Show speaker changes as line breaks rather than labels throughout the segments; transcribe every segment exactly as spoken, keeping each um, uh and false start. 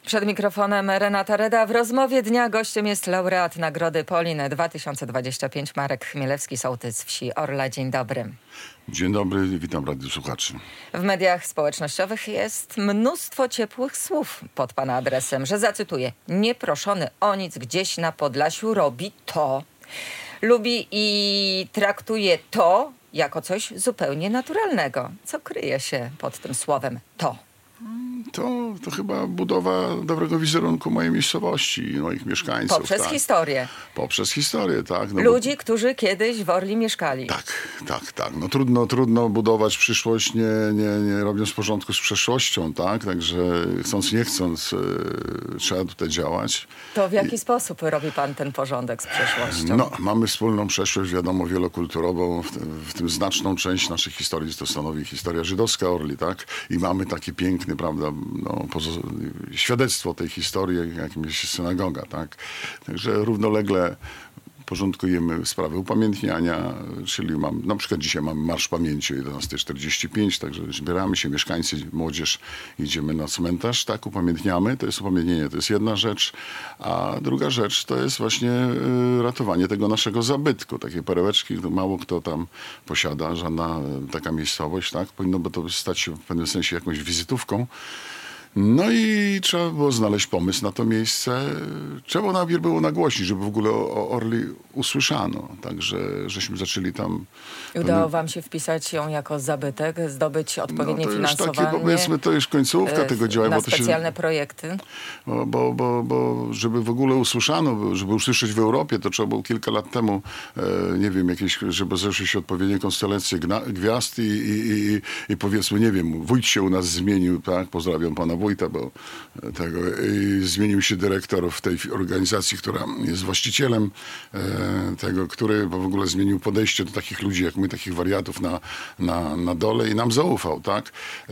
Przed mikrofonem Renata Reda. W rozmowie dnia gościem jest laureat Nagrody Polin dwa tysiące dwudziesty piąty Marek Chmielewski, sołtys wsi Orla. Dzień dobry.
Dzień dobry, witam radiosłuchaczy.
W mediach społecznościowych jest mnóstwo ciepłych słów pod pana adresem, że zacytuję: nieproszony o nic gdzieś na Podlasiu robi to. Lubi i traktuje to jako coś zupełnie naturalnego. Co kryje się pod tym słowem to?
To, to chyba budowa dobrego wizerunku mojej miejscowości i moich mieszkańców.
Poprzez
tak.
historię.
Poprzez historię, tak. No
Ludzi,
bo...
którzy kiedyś w Orli mieszkali.
Tak, tak, tak. No trudno, trudno budować przyszłość, nie, nie, nie robiąc porządku z przeszłością, tak. Także chcąc, nie chcąc, yy, trzeba tutaj działać.
To w jaki I... sposób robi pan ten porządek z przeszłością?
No, mamy wspólną przeszłość, wiadomo, wielokulturową, w, w tym znaczną część naszej historii to stanowi historia żydowska Orli, tak. I mamy taki piękny, prawda, no, świadectwo tej historii, jakim jest synagoga, tak. Także równolegle porządkujemy sprawy upamiętniania, czyli mam, na przykład dzisiaj mamy Marsz Pamięci o jedenastej czterdzieści pięć, także zbieramy się, mieszkańcy, młodzież, idziemy na cmentarz, tak, upamiętniamy, to jest upamiętnienie, to jest jedna rzecz, a druga rzecz to jest właśnie y, ratowanie tego naszego zabytku, takiej perełeczki, mało kto tam posiada, żadna taka miejscowość, tak, powinno by to stać się w pewnym sensie jakąś wizytówką. No i trzeba było znaleźć pomysł na to miejsce. Trzeba najpierw było nagłośnić, żeby w ogóle o Orli usłyszano. Także żeśmy zaczęli tam...
I udało pewne... wam się wpisać ją jako zabytek, zdobyć odpowiednie
no to już
finansowanie?
Takie, powiedzmy, to już końcówka tego działania.
Na
bo to
specjalne
się...
projekty?
Bo, bo, bo, bo żeby w ogóle usłyszano, żeby usłyszeć w Europie, to trzeba było kilka lat temu, e, nie wiem, jakieś, żeby zeszły się odpowiednie konstelacje gwiazd i, i, i, i powiedzmy, nie wiem, wójt się u nas zmienił, tak? Pozdrawiam pana wójta, bo tego, i zmienił się dyrektor w tej organizacji, która jest właścicielem e, tego, który w ogóle zmienił podejście do takich ludzi jak my, takich wariatów na, na, na dole i nam zaufał, tak? E,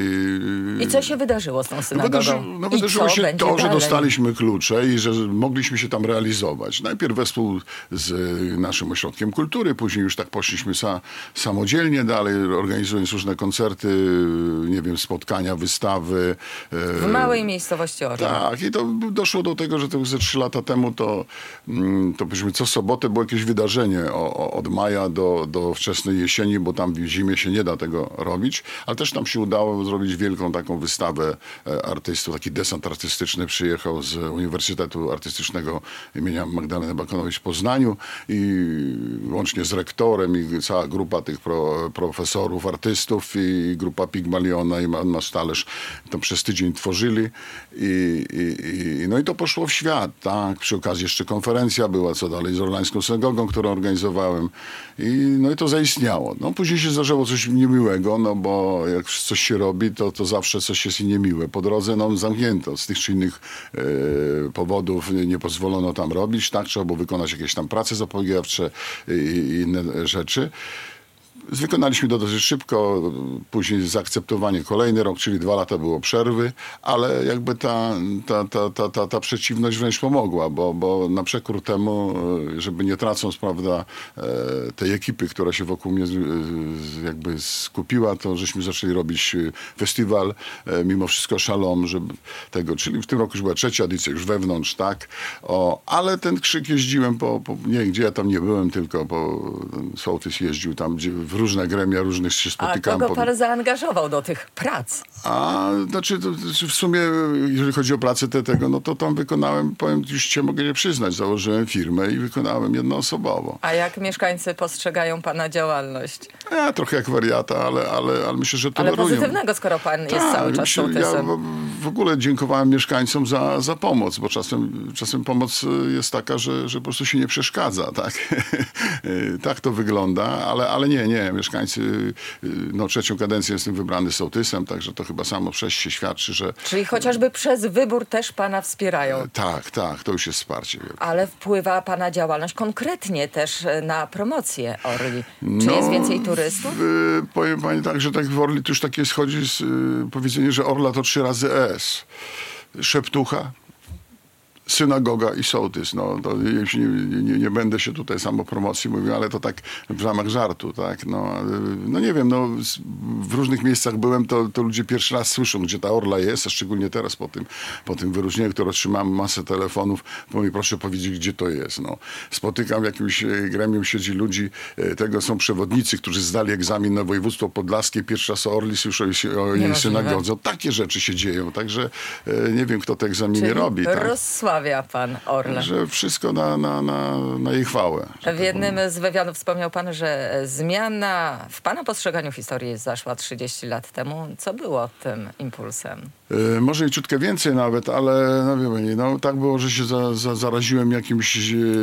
i, I co się wydarzyło z tą synagogą?
No, wydarzy, no wydarzyło się to,
dalej?
że dostaliśmy klucze i że mogliśmy się tam realizować. Najpierw wespół z naszym ośrodkiem kultury, później już tak poszliśmy sa, samodzielnie dalej, organizując różne koncerty, nie wiem, spotkania, wystawy.
W małej miejscowości Orla.
Tak, i to doszło do tego, że to ze trzy lata temu to, to powiedzmy co sobotę było jakieś wydarzenie o, o, od maja do, do wczesnej jesieni, bo tam w zimie się nie da tego robić, ale też tam się udało zrobić wielką taką wystawę artystów, taki desant artystyczny przyjechał z Uniwersytetu Artystycznego imienia Magdaleny Abakanowicz w Poznaniu i łącznie z rektorem i cała grupa tych pro, profesorów, artystów i grupa Pigmaliona i Masz Talerz to przez tydzień tworzyli i, i, i no i to poszło w świat, tak. Przy okazji jeszcze konferencja była, co dalej z Orlańską Synagogą, którą organizowałem i no i to zaistniało. No później się zdarzyło coś niemiłego, no bo jak coś się robi, to, to zawsze coś jest niemiłe. Po drodze no zamknięto z tych czy innych e, powodów, nie, nie pozwolono tam robić, tak, trzeba było wykonać jakieś tam prace zapobiegawcze i, i inne rzeczy. Wykonaliśmy to dosyć szybko, później zaakceptowanie kolejny rok, czyli dwa lata było przerwy, ale jakby ta, ta, ta, ta, ta, ta przeciwność wręcz pomogła, bo, bo na przekór temu, żeby nie tracąc, prawda, tej ekipy, która się wokół mnie jakby skupiła, to żeśmy zaczęli robić festiwal, mimo wszystko Shalom, żeby tego, czyli w tym roku już była trzecia edycja, już wewnątrz, tak, o, ale ten krzyk jeździłem po, po nie, gdzie ja tam nie byłem, tylko po sołtys jeździł tam, gdzie w różne gremia, różnych się spotykałem.
A kogo pan zaangażował do tych prac?
A, znaczy, to, to w sumie, jeżeli chodzi o pracę te, tego, no to tam wykonałem, powiem, już cię mogę nie przyznać, założyłem firmę i wykonałem jednoosobowo.
A jak mieszkańcy postrzegają pana działalność?
Ja trochę jak wariata, ale, ale, ale myślę, że to
Ale pozytywnego, skoro pan jest
tak,
cały czas sołtysem.
Ja w, w ogóle dziękowałem mieszkańcom za, za pomoc, bo czasem, czasem pomoc jest taka, że, że po prostu się nie przeszkadza, tak? Tak to wygląda, ale, ale nie, nie. Mieszkańcy, no trzecią kadencję jestem wybrany sołtysem, także to chyba samo przez się świadczy, że...
Czyli chociażby przez wybór też pana wspierają.
Tak, tak, to już jest wsparcie.
Ale wpływa pana działalność konkretnie też na promocję Orli. Czy
no,
jest więcej turystów?
W, powiem pani tak, że tak w Orli to już takie schodzi z y, powiedzenie, że Orla to trzy razy S. Szeptucha, synagoga i sołtys. No, to jeśli nie, nie, nie będę się tutaj samopromocji mówił, ale to tak w ramach żartu, tak? No, no nie wiem, no, w różnych miejscach byłem, to, to ludzie pierwszy raz słyszą, gdzie ta orla jest, a szczególnie teraz po tym, po tym wyróżnieniu, które otrzymałem masę telefonów, bo mi proszę powiedzieć, gdzie to jest. No. Spotykam w jakimś gremium, siedzi ludzi, tego są przewodnicy, którzy zdali egzamin na województwo podlaskie, pierwszy raz o orli słyszą o jej synagodze. Takie rzeczy się dzieją, także nie wiem, kto te egzaminy
Czyli
robi. Tak?
rozsławia pan orlę.
Że wszystko na, na, na, na jej chwałę.
W jednym z wywiadów wspomniał pan, że zmiana w pana postrzeganiu historii zaszła trzydzieści lat temu. Co było tym impulsem?
Yy, może i ciutkę więcej nawet, ale no wie pani, no, tak było, że się za, za, zaraziłem jakimś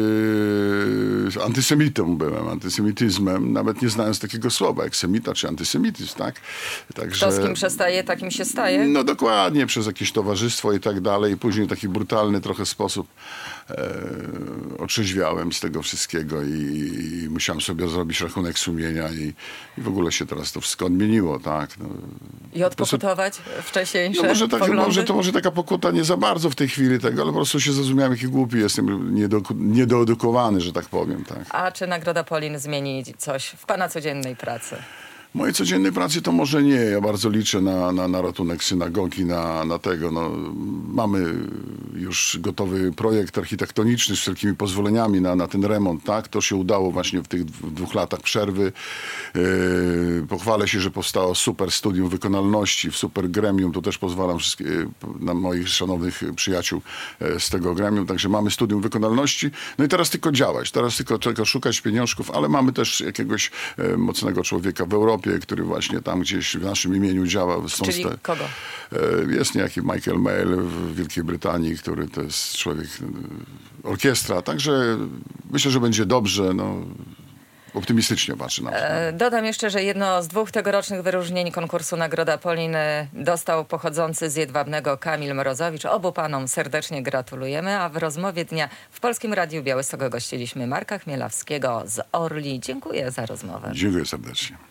yy, antysemitą byłem, antysemityzmem, nawet nie znając takiego słowa jak semita czy antysemityzm, tak? Także,
Kto z kim przestaje, takim się staje?
No dokładnie, przez jakieś towarzystwo i tak dalej. Później taki brutalny trochę sposób e, otrzeźwiałem z tego wszystkiego i, i musiałem sobie zrobić rachunek sumienia i, i w ogóle się teraz to wszystko odmieniło, tak? No,
I odpokutować wcześniejsze
no może, tak,
poglądy?
może to może taka pokuta nie za bardzo w tej chwili tego, ale po prostu się zrozumiałem, jaki głupi jestem, niedo, niedoedukowany, że tak powiem, tak.
A czy Nagroda Polin zmieni coś w pana codziennej pracy?
W mojej codziennej pracy to może nie. Ja bardzo liczę na, na, na ratunek synagogi, na, na tego. No, mamy już gotowy projekt architektoniczny z wszelkimi pozwoleniami na, na ten remont. Tak? To się udało właśnie w tych dwóch latach przerwy. Yy, pochwalę się, że powstało super studium wykonalności, w super gremium. Tu też pozwalam wszystkie, na moich szanownych przyjaciół z tego gremium. Także mamy studium wykonalności. No i teraz tylko działać. Teraz tylko, tylko szukać pieniążków, ale mamy też jakiegoś e, mocnego człowieka w Europie, który właśnie tam gdzieś w naszym imieniu działa.
Czyli
ste...
kogo?
Jest niejaki Michael Mayle w Wielkiej Brytanii, który to jest człowiek orkiestra. Także myślę, że będzie dobrze. No, optymistycznie patrzę na to.
E, dodam jeszcze, że jedno z dwóch tegorocznych wyróżnień konkursu Nagroda Polin dostał pochodzący z Jedwabnego Kamil Mrozowicz. Obu panom serdecznie gratulujemy, a w rozmowie dnia w Polskim Radiu Białystok gościliśmy Marka Chmielawskiego z Orli. Dziękuję za rozmowę.
Dziękuję serdecznie.